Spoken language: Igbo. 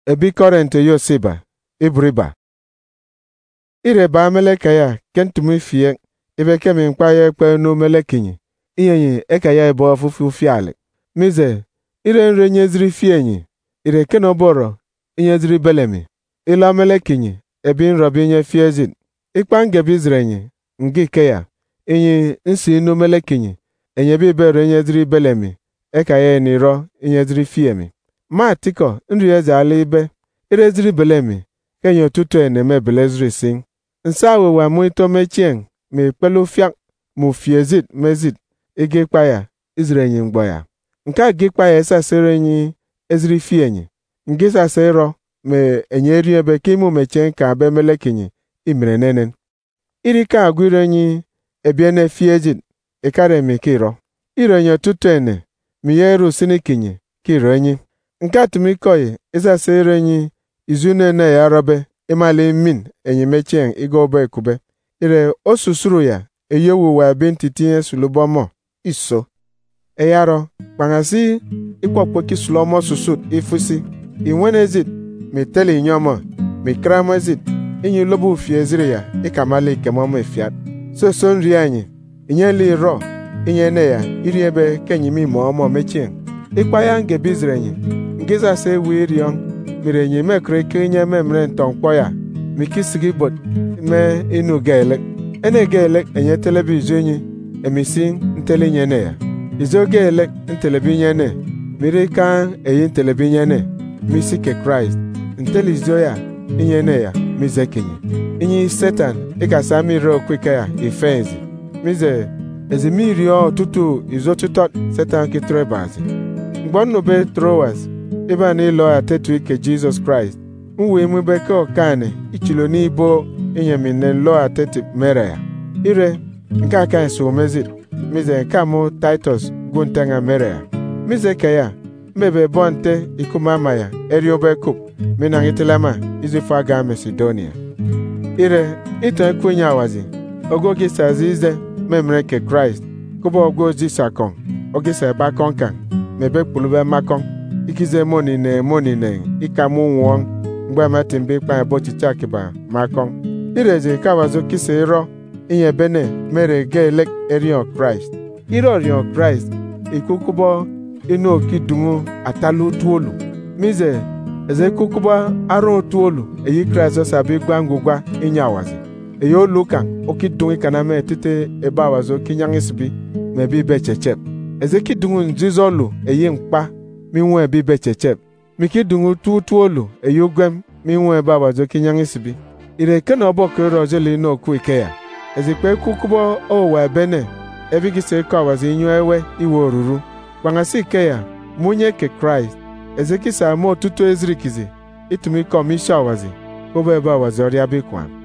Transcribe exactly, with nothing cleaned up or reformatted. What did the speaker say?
ebi Korinte yosiba ibriba ireba ameleka ya kentumi fie ibe kemi nkpa ya ekpe no melekinyi iyenyi eka ya ebo afufu fiale mize ire nre nyeziri fienyi ire kenoboro inyeziri belemi ila melekinyi ebi nrobi nye fiezin ikpa ngebi zrenyi ngi keya inyi nsi no melekinyi enye bi bere nyeziri belemi eka ya niro inyeziri fiemi ma tiko nri eze ala ibe ireziri belemi kenyo tutu eneme beleziri sing nsa wewa mu ito mechien me pelu fiak mu fiezit mezit ige kpaya izrenyi ngboya nka gi kpaya esa serenyi eziri fienyi ngisa sero me enyeri ebe kimu mechien ka be melekinyi imrenenen irika agwirenyi ebiene fiezit ikare mi kiro irenyo tutu ene mi yeru sinikinyi kirenyi nka tumikoyi isa serenyi izunene ya robe imali min enyi mechien igobo ekube ire osusuru ya eyewu wa bintitinye sulubomo iso eyaro pangasi ikpokpo ki sulomo susut ifusi inwenezit miteli inyomo mikramezit inyi lobu fieziri ya ikamali kemomo efiat so so nri anyi inyeli ro inyene ya iri ebe kenyimi moomo mechien ikpaya nge bizrenyi ngiza se wirion mirenyi mekre kenye memre ntonkpo ya mikisigi bot me inu gelek ene gelek enye televizionyi emisi ntelinyene ya izo gelek ntelebinyene mirika eyi ntelebinyene misike Christ ntelizo ya inyene ya mizekinyi inyi Satan ikasa miro kwike ya ifenzi mize ezimirio tutu izo tutot Satan kitrebazi ngbonube Troas iba ni lo atetu ike Jesus Christ uwe mwebeke okane ichilo n'ibo inyemine lo ateti mere ya ire nke aka nso mezir mize nke mụ Titus guntenga mere ya mize ke ya mbebe bonte ikumama ya eriobe kup minangitilama izifa ga Macedonia ire ito ekwenye awazi ogogi sazize memre ke Christ kubo ogozi sakon ogise bakon kan mebe kpulube makon ikize moni ne moni ne ikamu nwon mgbe matimbe kpa ebochicha akiba makon ireze kawazo kise iro inye bene mere gelek erion Christ iro rion Christ ikukubo inu okidungu atalu tuolu mize eze kukubo aro tuolu eyi Christ sabi gwangugwa inyawazi eyo luka okidungu kaname etite ebawazo kinyangisbi mebi bechechep eze kidungu nzizolu eyi mkpa minwe bi bechechep mikidungu tutuolu eyo gwem minwe bawazo kinyangisbi ire kena oboko rojeli no kuike ya ezikpe kukubo owa bene ebigise ko awazi inyo ewe iwe oruru kwangasi ke ya munye ke Christ ezekisa mo tutu ezrikizi itumi komisha awazi kobe bawazo ria bikwa